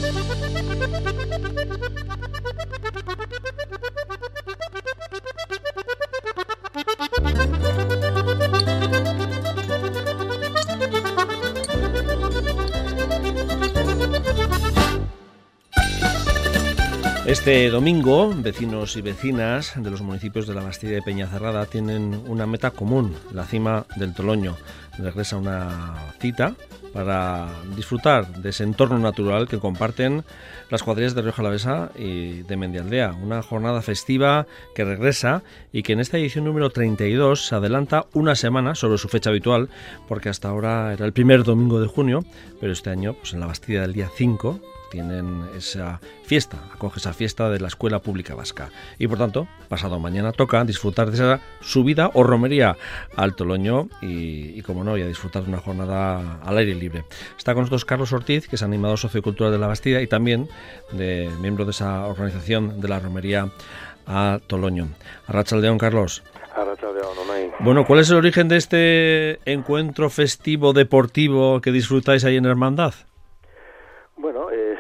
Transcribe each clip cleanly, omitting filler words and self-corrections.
Este domingo, vecinos y vecinas de los municipios de La Bastida y Peñacerrada tienen una meta común, la cima del Toloño. Regresa una cita para disfrutar de ese entorno natural que comparten las cuadrillas de Rioja Alavesa y de Mendialdea. Una jornada festiva que regresa y que en esta edición número 32 se adelanta una semana sobre su fecha habitual, porque hasta ahora era el primer domingo de junio, pero este año, pues en La Bastida del día 5, tienen esa fiesta, acoge esa fiesta de la Escuela Pública Vasca. Y por tanto, pasado mañana toca disfrutar de esa subida o romería al Toloño y como no, y a disfrutar de una jornada al aire libre. Está con nosotros Carlos Ortiz, que es animador sociocultural de La Bastida y también miembro de esa organización de la romería a Toloño. Arratsaldeon, Carlos. Arratsaldeon, Unai. Bueno, ¿cuál es el origen de este encuentro festivo deportivo que disfrutáis ahí en Hermandad? Bueno, es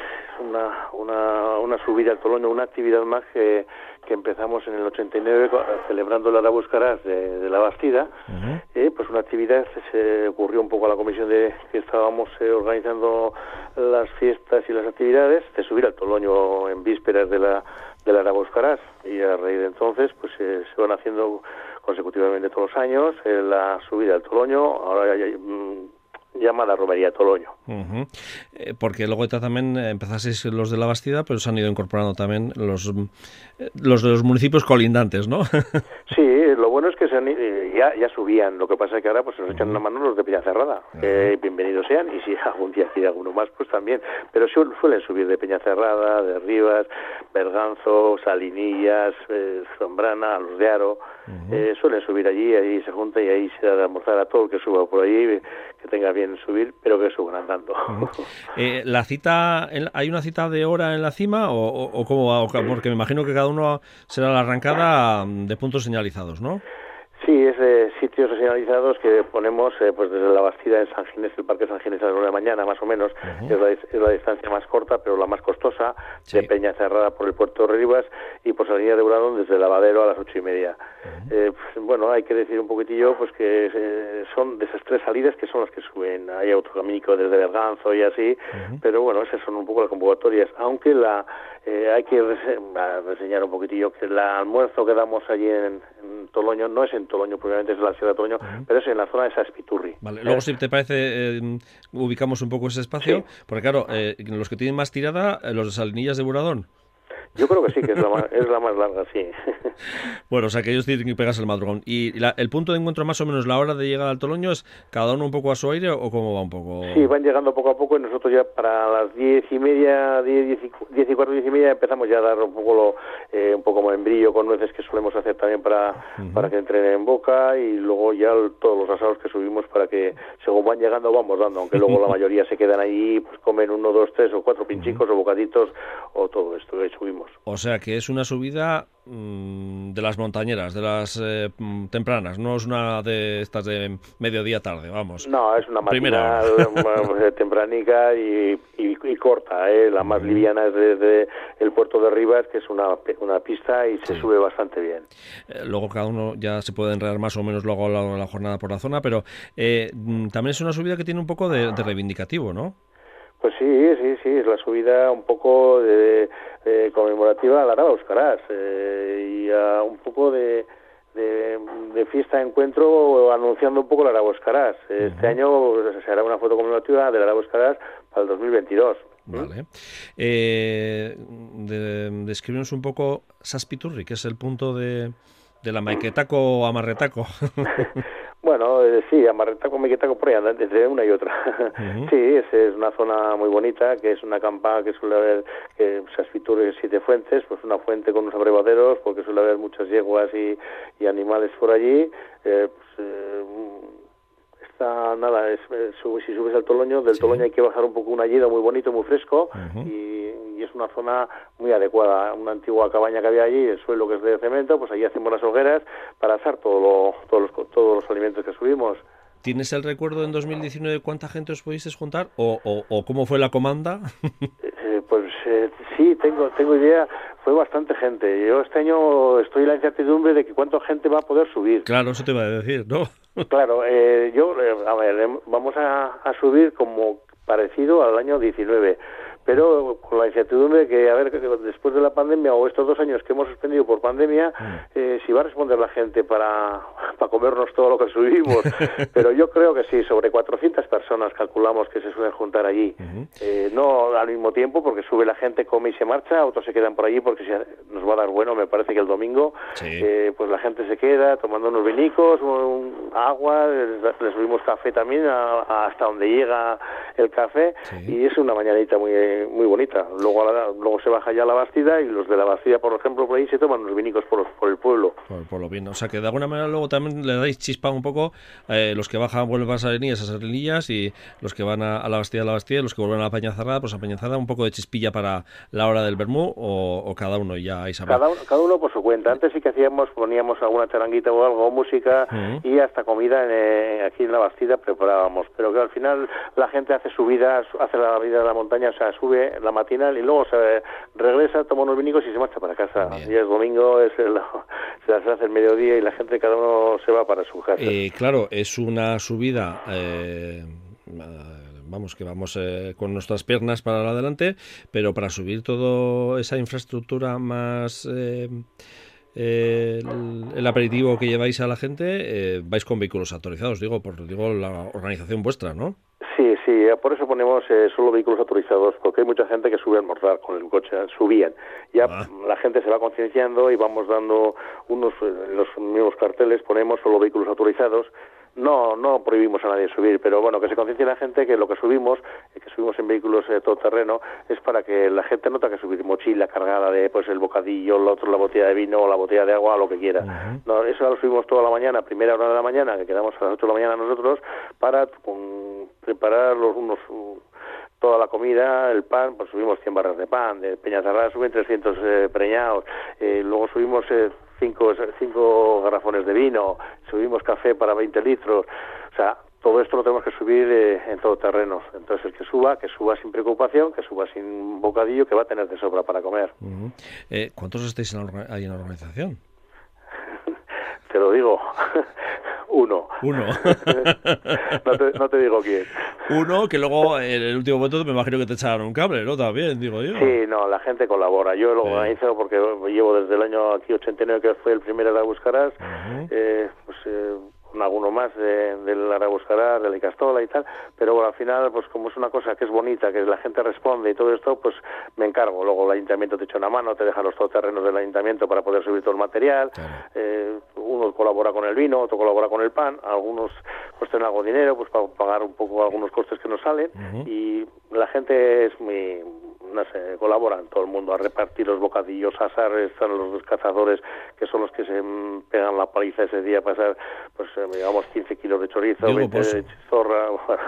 una subida al Toloño, una actividad más que empezamos en el 89 celebrando el Arabuscarás de La Bastida. Pues una actividad se ocurrió un poco a la comisión que estábamos organizando las fiestas y las actividades de subir al Toloño en vísperas del Arabuscarás, y a raíz de entonces pues se van haciendo consecutivamente todos los años la subida al Toloño. Ahora ya llamada romería Toloño. Porque luego también empezasteis los de La Bastida, pero se han ido incorporando también los de los municipios colindantes, ¿no? Sí, lo bueno es que ya subían, lo que pasa es que ahora pues nos echan una mano los de Peñacerrada, bienvenidos sean, y si algún día quiere alguno más, pues también, pero suelen subir de Peñacerrada, de Rivas, Berganzo, Salinillas, Zombrana, Los de Aro, suelen subir allí, ahí se juntan y ahí se da de almorzar a todo el que suba por allí, que tenga bien subir, pero que suban andando. ¿La cita, hay una cita de hora en la cima o cómo va? Porque me imagino que cada uno será la arrancada de puntos señalizados, ¿no? Sí, es de sitios señalizados que ponemos pues desde La Bastida en San Ginés, el Parque San Ginés a las 9 de la mañana, más o menos. Es la distancia más corta, pero la más costosa, de Peñacerrada por el puerto de Rivas y por Salina de Buradón desde Lavadero a las 8:30. Pues, bueno, hay que decir un poquitillo pues que son de esas tres salidas que son las que suben. Hay autocamínico desde Berganzo y así, pero bueno, esas son un poco las convocatorias, aunque hay que reseñar un poquitillo que el almuerzo que damos allí en Toloño no es en Toloño, probablemente es en la ciudad de Toloño, pero es en la zona de Saspiturri. Vale. Luego, si te parece, ubicamos un poco ese espacio, porque claro, los que tienen más tirada, los de Salinillas de Buradón. Yo creo que sí, que es la más larga, sí. Bueno, o sea que ellos tienen que pegarse el madrugón. ¿Y el punto de encuentro, más o menos, la hora de llegar al Toloño, es cada uno un poco a su aire o cómo va un poco? Sí, van llegando poco a poco y nosotros ya para las 10:30, 10 y cuarto, 10:30 empezamos ya a dar un poco membrillo con nueces que solemos hacer también para que entren en boca, y luego ya todos los asados que subimos para que según van llegando vamos dando, aunque luego la mayoría se quedan allí, pues comen 1, 2, 3 o 4 pinchicos o bocaditos o todo esto que subimos. O sea que es una subida de las montañeras, de las tempranas, no es una de estas de mediodía tarde, vamos. No, es una matinal tempranica y corta, la más liviana es desde el puerto de Rivas, que es una pista y se sube bastante bien. Luego cada uno ya se puede enredar más o menos luego a lo largo de la jornada por la zona, pero también es una subida que tiene un poco de reivindicativo, ¿no? Pues sí, es la subida un poco conmemorativa al Arabuscarás y un poco de fiesta de encuentro anunciando un poco el Arabuscarás. Este año se hará una foto conmemorativa del Arabuscarás para el 2022. Vale. Descríbenos un poco Saspiturri, que es el punto de la Maiquetaco o Amarretaco. Bueno, sí, Amarretaco, Maiquetaco, por ahí andan entre una y otra. Sí, es una zona muy bonita, que es una campa que suele haber, Saspiturri, 7 fuentes, pues una fuente con unos abrevaderos, porque suele haber muchas yeguas y animales por allí. Si subes al Toloño, del Toloño hay que bajar un poco una lleda muy bonito, muy fresco, y es una zona muy adecuada. Una antigua cabaña que había allí, el suelo que es de cemento, pues allí hacemos las hogueras para asar todos los alimentos que subimos. ¿Tienes el recuerdo en 2019 cuánta gente os pudisteis juntar o cómo fue la comanda? Sí, tengo idea. Fue bastante gente. Yo este año estoy en la incertidumbre de que cuánta gente va a poder subir. Claro, eso te iba a decir, ¿no? Claro, vamos a subir como parecido al año 19, pero con la incertidumbre de que, a ver, después de la pandemia o estos 2 años que hemos suspendido por pandemia, si va a responder la gente para comernos todo lo que subimos. Pero yo creo que sí, sobre 400 personas calculamos que se suelen juntar allí. No al mismo tiempo, porque sube la gente, come y se marcha, otros se quedan por allí porque nos va a dar bueno, me parece que el domingo, pues la gente se queda tomando unos vinicos, agua, le subimos café también hasta donde llega el café, y es una mañanita muy bonita. Luego se baja ya a la Bastida, y los de la Bastida, por ejemplo, por ahí se toman unos vinicos por el pueblo. Por lo bien, o sea que de alguna manera luego también le dais chispa un poco, los que bajan vuelven a Arenillas a Arenillas, y los que van a la Bastida, y los que vuelven a la Peñacerrada, pues a Peñacerrada, un poco de chispilla para la hora del vermú, o cada uno ya ahí sabe. Cada uno por su cuenta. Antes sí que poníamos alguna charanguita o algo, música, y hasta comida aquí en la Bastida preparábamos, pero que al final la gente hace la vida de la montaña, o sea, sube la matinal y luego se regresa, toma unos vinicos y se marcha para casa. Bien. Y el domingo se hace el mediodía y la gente, cada uno se va para su casa. Claro, es una subida, vamos con nuestras piernas para adelante, pero para subir toda esa infraestructura más el aperitivo que lleváis a la gente, vais con vehículos autorizados, digo la organización vuestra, ¿no? Sí, por eso ponemos solo vehículos autorizados, porque hay mucha gente que sube a almorzar con el coche, subían. Ya la gente se va concienciando y vamos dando los mismos carteles, ponemos solo vehículos autorizados. No prohibimos a nadie subir, pero bueno, que se conciencie la gente que lo que subimos en vehículos todoterreno, es para que la gente nota que subir mochila cargada de pues el bocadillo, la botella de vino o la botella de agua, lo que quiera. No, eso lo subimos toda la mañana, primera hora de la mañana, que quedamos a las 8 de la mañana nosotros, para preparar toda la comida, el pan, pues subimos 100 barras de pan, de Peñacerrada suben 300 preñados, luego subimos 5 garrafones de vino, subimos café para 20 litros, o sea, todo esto lo tenemos que subir en todo terreno. Entonces el que suba sin preocupación, que suba sin bocadillo, que va a tener de sobra para comer. ¿Cuántos estáis ahí en la organización? Te lo digo. Uno. No te digo quién. Uno, que luego en el último momento me imagino que te echaron un cable, ¿no? También, digo yo. Sí, no, la gente colabora. Yo lo organizo porque llevo desde el año aquí 89, que fue el primer Arabuscarás, con alguno más del Arabuscarás, de la Icastola y tal, pero bueno, al final, pues como es una cosa que es bonita, que la gente responde y todo esto, pues me encargo. Luego el ayuntamiento te echa una mano, te deja los todoterrenos del ayuntamiento para poder subir todo el material. Claro. Uno colabora con el vino, otro colabora con el pan, algunos pues tienen algo de dinero pues para pagar un poco algunos costes que nos salen, y la gente es colaboran todo el mundo a repartir los bocadillos, a asar. Están los dos cazadores que son los que se pegan la paliza ese día, pasar pues digamos 15 kilos de chorizo, 20 de chistorra.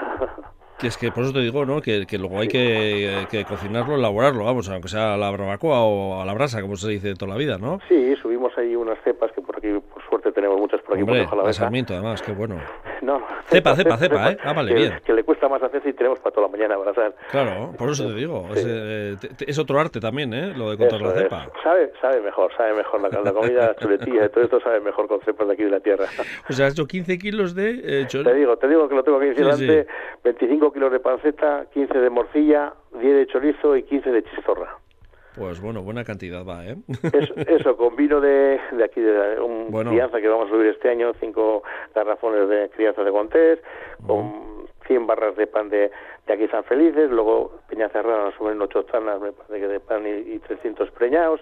Que es que por eso te digo, ¿no? Que luego hay que cocinarlo, elaborarlo, vamos, aunque sea a la barbacoa o a la brasa, como se dice toda la vida, ¿no? Sí, subimos ahí unas cepas que por aquí, por suerte, tenemos muchas por aquí. Hombre, por Sarmiento, además, qué bueno. No, cepa, ¿eh? Ah, vale, bien. Que le cuesta más hacer si tenemos para toda la mañana abrazar. Claro, por eso te digo. Sí. Es otro arte también, ¿eh? Lo de contar la cepa. Sabe mejor la comida, chuletilla y todo esto sabe mejor con cepas de aquí de la tierra. O sea, has hecho 15 kilos de Te digo que lo tengo aquí delante, sí. 25 kilos de panceta, 15 de morcilla, 10 de chorizo y 15 de chistorra. Pues bueno, buena cantidad va, ¿eh? Eso, con vino de aquí, de crianza que vamos a subir este año, 5 garrafones de crianza de Contés, con 100 barras de pan de aquí San Felices, luego Peñacerrada nos suben 8 tanas, me parece que de pan y 300 preñados,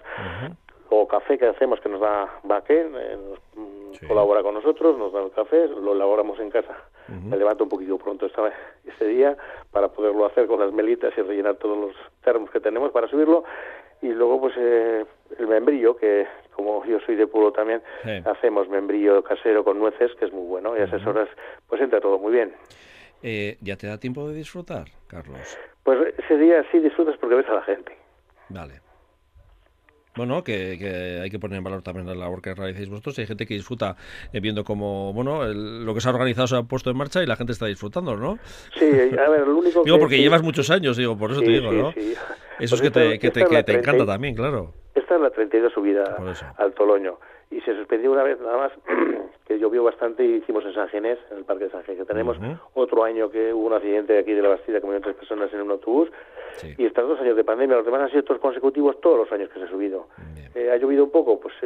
o café que hacemos que nos da Baquén, colabora con nosotros, nos da el café, lo elaboramos en casa. Me levanto un poquito pronto este día para poderlo hacer con las melitas y rellenar todos los termos que tenemos para subirlo. Y luego pues el membrillo, que como yo soy de pueblo también, hacemos membrillo casero con nueces, que es muy bueno, y a esas horas pues entra todo muy bien. ¿Ya te da tiempo de disfrutar, Carlos? Pues ese día sí disfrutas porque ves a la gente. Vale. Bueno, que hay que poner en valor también la labor que realizáis vosotros. Hay gente que disfruta viendo cómo, lo que se ha organizado se ha puesto en marcha y la gente está disfrutando, ¿no? Sí, a ver, lo único digo, porque llevas muchos años, por eso te digo, ¿no? Sí. Eso es Pues que te encanta también, claro. Esta es la 32 subida al Toloño. Y se suspendió una vez nada más, que llovió bastante y hicimos en San Ginés, en el Parque de San Ginés, que tenemos otro año que hubo un accidente aquí de la Bastida, que murieron 3 personas en un autobús, y estos 2 años de pandemia, los demás han sido todos consecutivos todos los años que se ha subido. ¿Ha llovido un poco? Pues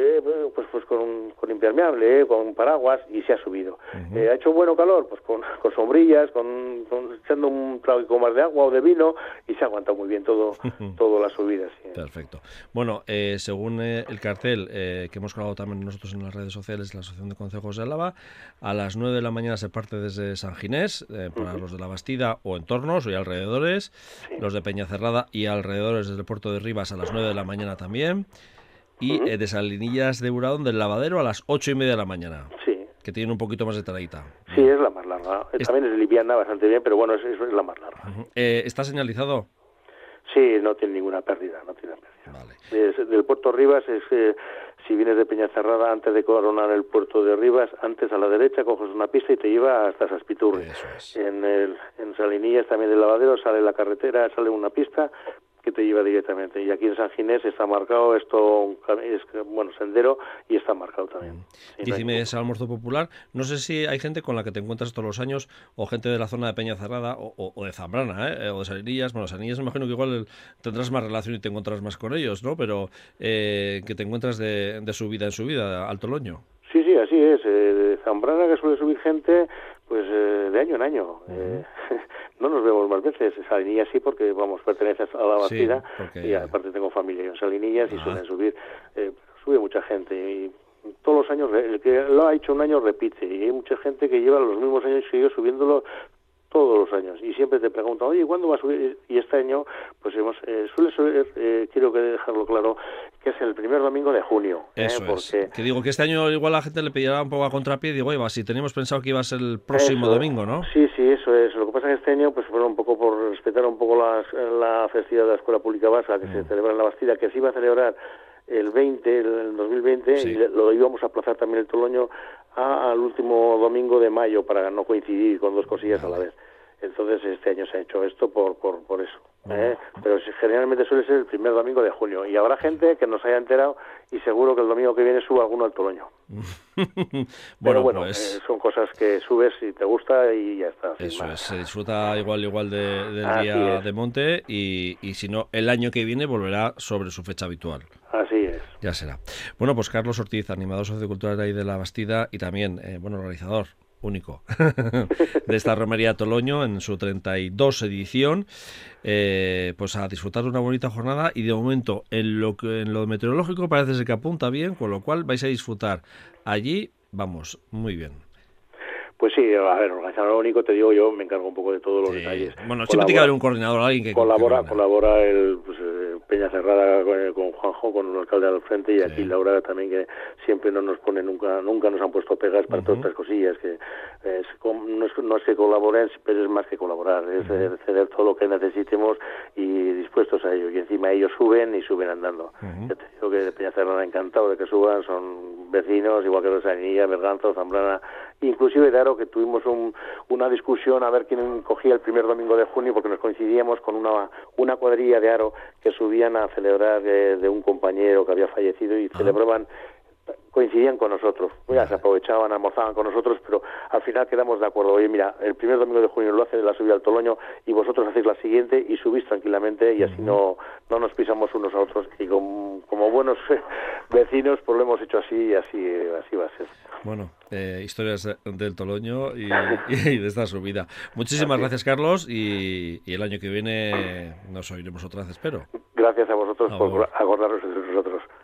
con impermeable, con paraguas, y se ha subido. ¿Ha hecho bueno calor? Pues con sombrillas, echando un trago más de agua o de vino, y se ha aguantado muy bien todo la subida. Sí. Perfecto. Bueno, según el cartel que hemos colgado también nosotros en las redes sociales, la Asociación de Concejos de Álava, a las 9 de la mañana se parte desde San Ginés, para los de la Bastida o entornos y alrededores, los de Peñacerrada y alrededores desde el puerto de Rivas a las 9 de la mañana también, y de Salinillas de Buradón del Lavadero a las 8:30 de la mañana. Sí. Que tiene un poquito más de taradita. Sí, es la más larga. También es liviana bastante bien, pero bueno, es la más larga. ¿Está señalizado? Sí, no tiene ninguna pérdida, Vale. Del puerto Rivas si vienes de Peñacerrada, antes de coronar el puerto de Rivas, antes a la derecha coges una pista y te lleva hasta Saspiturri. Eso es. En Salinillas también del Lavadero sale la carretera, sale una pista que te lleva directamente. Y aquí en San Ginés está marcado sendero, y está marcado también. Sí, Dícime, ese almuerzo popular, no sé si hay gente con la que te encuentras todos los años, o gente de la zona de Peñacerrada o de Zambrana, o de Salinillas. Bueno, Salinillas me imagino que igual tendrás más relación y te encontrarás más con ellos, ¿no? Pero que te encuentras de subida en subida al Toloño. Sí, así es. De Zambrana, que suele subir gente, pues de año en año. No nos vemos más veces. Salinillas sí, porque perteneces a la Bastida, y aparte tengo familia en Salinillas y suelen subir. Sube mucha gente y todos los años, el que lo ha hecho un año repite, y hay mucha gente que lleva los mismos años y sigue subiéndolo todos los años, y siempre te preguntan, oye, ¿cuándo va a subir? Y este año, pues suele ser, quiero dejarlo claro, que es el primer domingo de junio. Eso porque... es. Que digo que este año igual la gente le pedirá un poco a contrapié, digo, oye, si teníamos pensado que iba a ser el próximo domingo, ¿no? Sí, eso es. Lo que pasa es que este año, pues fue un poco por respetar un poco la festividad de la Escuela Pública Vasca, que se celebra en la Bastida, que se iba a celebrar el 2020, y lo íbamos a aplazar también el Toloño al último domingo de mayo para no coincidir con 2 cosillas a la vez. Entonces este año se ha hecho esto por eso. Pero generalmente suele ser el primer domingo de junio, y habrá gente que nos haya enterado y seguro que el domingo que viene suba alguno al Toloño. Pero bueno, pues... son cosas que subes si te gusta y ya está. Eso es, se disfruta igual del día de monte, y si no, el año que viene volverá sobre su fecha habitual. Así es. Ya será. Bueno, pues Carlos Ortiz, animador sociocultural ahí de la Bastida, y también, organizador único de esta romería Toloño en su 32 edición, pues a disfrutar de una bonita jornada, y de momento en lo meteorológico parece ser que apunta bien, con lo cual vais a disfrutar allí, vamos, muy bien. Pues sí, a ver, organizador único, te digo yo, me encargo un poco de todos los detalles. Bueno, siempre tiene que haber un coordinador, alguien que colabora Peñacerrada con Juanjo, con el alcalde al frente, y aquí Laura también, que siempre no nos pone, nunca nos han puesto pegas para todas estas cosillas, que no es que colaboren, pero es más que colaborar, es ceder todo lo que necesitemos y dispuestos a ello, y encima ellos suben andando. Ya te digo que de Peñacerrada encantado de que suban, son vecinos, igual que los Salinillas, Berganzo, Zambrana, inclusive de Aro, que tuvimos una discusión a ver quién cogía el primer domingo de junio, porque nos coincidíamos con una cuadrilla de Aro que subían a celebrar de un compañero que había fallecido, y coincidían con nosotros. Ya se aprovechaban, almorzaban con nosotros, pero al final quedamos de acuerdo. Oye, mira, el primer domingo de junio lo hace la subida al Toloño, y vosotros hacéis la siguiente y subís tranquilamente, y así no nos pisamos unos a otros, y como buenos vecinos pues lo hemos hecho así, y así va a ser. Bueno, historias del Toloño y de esta subida. Muchísimas gracias, Carlos, y el año que viene nos oiremos otra vez, espero. Gracias a vosotros por acordaros de nosotros.